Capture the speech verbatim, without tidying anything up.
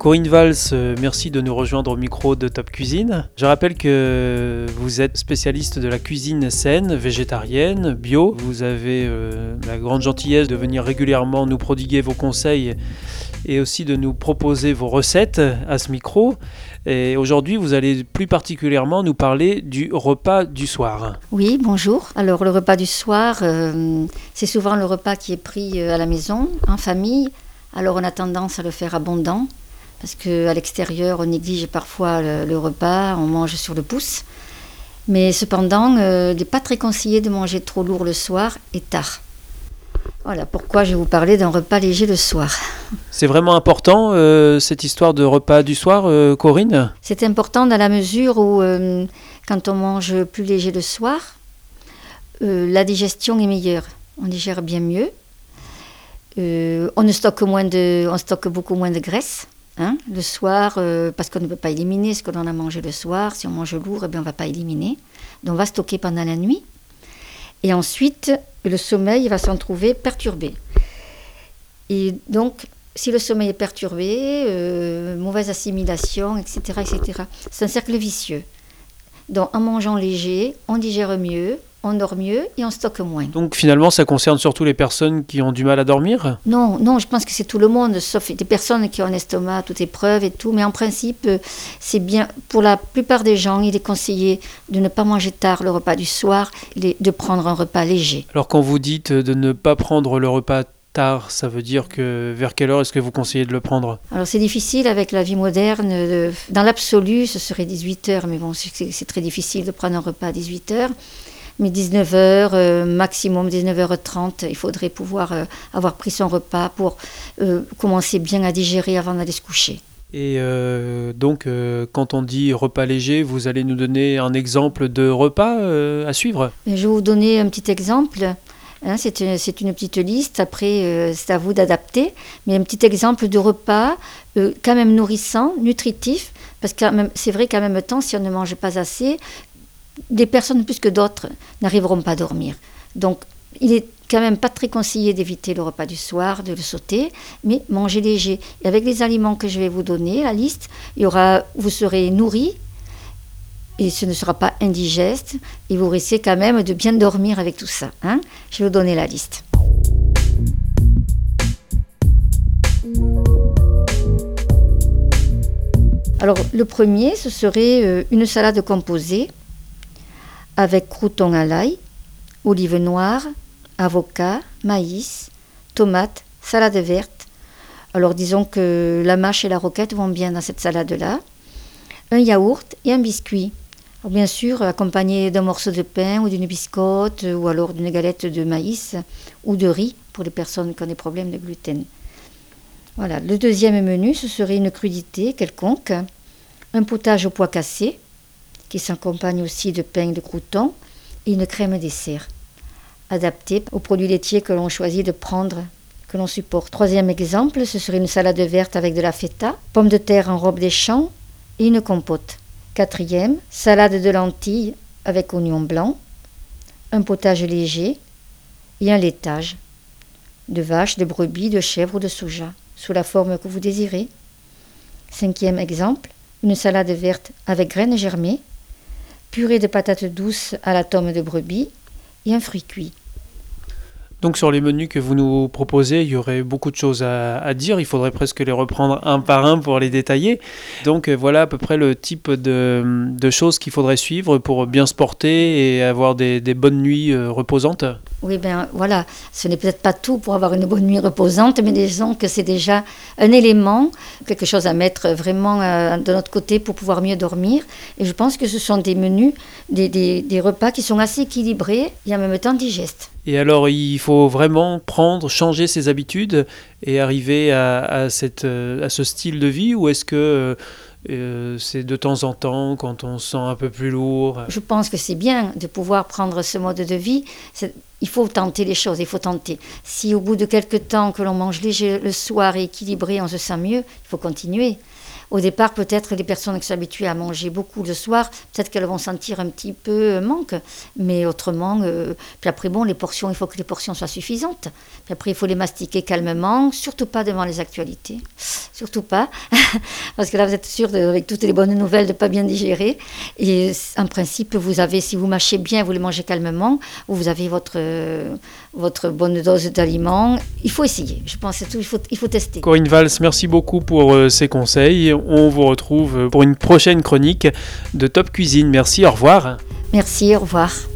Corinne Valls, euh, merci de nous rejoindre au micro de Top Cuisine. Je rappelle que vous êtes spécialiste de la cuisine saine, végétarienne, bio. Vous avez euh, la grande gentillesse de venir régulièrement nous prodiguer vos conseils et aussi de nous proposer vos recettes à ce micro. Et aujourd'hui, vous allez plus particulièrement nous parler du repas du soir. Oui, bonjour. Alors, le repas du soir, euh, c'est souvent le repas qui est pris à la maison, en famille. Alors, on a tendance à le faire abondant, parce qu'à l'extérieur, on néglige parfois le, le repas, on mange sur le pouce. Mais cependant, euh, il n'est pas très conseillé de manger trop lourd le soir et tard. Voilà pourquoi je vais vous parler d'un repas léger le soir. C'est vraiment important, euh, cette histoire de repas du soir, euh, Corinne ? C'est important dans la mesure où, euh, quand on mange plus léger le soir, euh, la digestion est meilleure. On digère bien mieux. Euh, on, ne stocke moins de, on stocke beaucoup moins de graisse. Hein, le soir, euh, parce qu'on ne peut pas éliminer ce que l'on a mangé le soir. Si on mange lourd, eh bien, on ne va pas éliminer. Donc on va stocker pendant la nuit. Et ensuite, le sommeil va s'en trouver perturbé. Et donc, si le sommeil est perturbé, euh, mauvaise assimilation, et cetera, et cetera. C'est un cercle vicieux. Donc, en mangeant léger, on digère mieux, on dort mieux et on stocke moins. Donc finalement, ça concerne surtout les personnes qui ont du mal à dormir ? Non, non, je pense que c'est tout le monde, sauf des personnes qui ont un estomac à toute épreuve et tout. Mais en principe, c'est bien, pour la plupart des gens, il est conseillé de ne pas manger tard le repas du soir, de prendre un repas léger. Alors quand vous dites de ne pas prendre le repas tard, ça veut dire que vers quelle heure est-ce que vous conseillez de le prendre ? Alors c'est difficile avec la vie moderne. Dans l'absolu, ce serait dix-huit heures, mais bon, c'est, c'est très difficile de prendre un repas à dix-huit heures. Mais dix-neuf heures, euh, maximum dix-neuf heures trente, il faudrait pouvoir euh, avoir pris son repas pour euh, commencer bien à digérer avant d'aller se coucher. Et euh, donc, euh, quand on dit repas léger, vous allez nous donner un exemple de repas euh, à suivre ? Je vais vous donner un petit exemple. Hein, c'est, une, c'est une petite liste, après euh, c'est à vous d'adapter. Mais un petit exemple de repas euh, quand même nourrissant, nutritif, parce que même, c'est vrai qu'en même temps, si on ne mange pas assez, des personnes plus que d'autres n'arriveront pas à dormir. Donc, il est quand même pas très conseillé d'éviter le repas du soir, de le sauter, mais manger léger. Et avec les aliments que je vais vous donner, la liste, il y aura, vous serez nourri, et ce ne sera pas indigeste, et vous risquez quand même de bien dormir avec tout ça. Hein, je vais vous donner la liste. Alors, le premier, ce serait une salade composée, avec croûtons à l'ail, olives noires, avocat, maïs, tomates, salade verte. Alors disons que la mâche et la roquette vont bien dans cette salade-là. Un yaourt et un biscuit. Alors, bien sûr, accompagné d'un morceau de pain ou d'une biscotte ou alors d'une galette de maïs ou de riz pour les personnes qui ont des problèmes de gluten. Voilà. Le deuxième menu, ce serait une crudité quelconque, un potage au pois cassé, qui s'accompagne aussi de pain de croûtons et une crème dessert, adaptée aux produits laitiers que l'on choisit de prendre, que l'on supporte. Troisième exemple, ce serait une salade verte avec de la feta, pommes de terre en robe des champs et une compote. Quatrième, salade de lentilles avec oignons blancs, un potage léger et un laitage de vache, de brebis, de chèvre ou de soja, sous la forme que vous désirez. Cinquième exemple, une salade verte avec graines germées, purée de patates douces à la tome de brebis et un fruit cuit. Donc sur les menus que vous nous proposez, il y aurait beaucoup de choses à, à dire. Il faudrait presque les reprendre un par un pour les détailler. Donc voilà à peu près le type de, de choses qu'il faudrait suivre pour bien se porter et avoir des, des bonnes nuits reposantes. Oui, ben voilà, ce n'est peut-être pas tout pour avoir une bonne nuit reposante, mais disons que c'est déjà un élément, quelque chose à mettre vraiment euh, de notre côté pour pouvoir mieux dormir. Et je pense que ce sont des menus, des, des, des repas qui sont assez équilibrés et en même temps digestes. Et alors, il faut vraiment prendre, changer ses habitudes et arriver à, à, cette, à ce style de vie, ou est-ce que euh, c'est de temps en temps, quand on se sent un peu plus lourd ? Je pense que c'est bien de pouvoir prendre ce mode de vie. C'est, il faut tenter les choses, il faut tenter. Si au bout de quelques temps que l'on mange léger le soir et équilibré, on se sent mieux, il faut continuer. Au départ, peut-être les personnes qui sont habituées à manger beaucoup le soir, peut-être qu'elles vont sentir un petit peu manque. Mais autrement, euh, puis après, bon, les portions, il faut que les portions soient suffisantes. Puis après, il faut les mastiquer calmement, surtout pas devant les actualités. Surtout pas. Parce que là, vous êtes sûr, de, avec toutes les bonnes nouvelles, de ne pas bien digérer. Et en principe, vous avez, si vous mâchez bien, vous les mangez calmement, vous avez votre, euh, votre bonne dose d'aliments. Il faut essayer. Je pense que c'est tout. Il faut, il faut tester. Corinne Valls, merci beaucoup pour euh, ces conseils. On vous retrouve pour une prochaine chronique de Top Cuisine. Merci, au revoir. Merci, au revoir.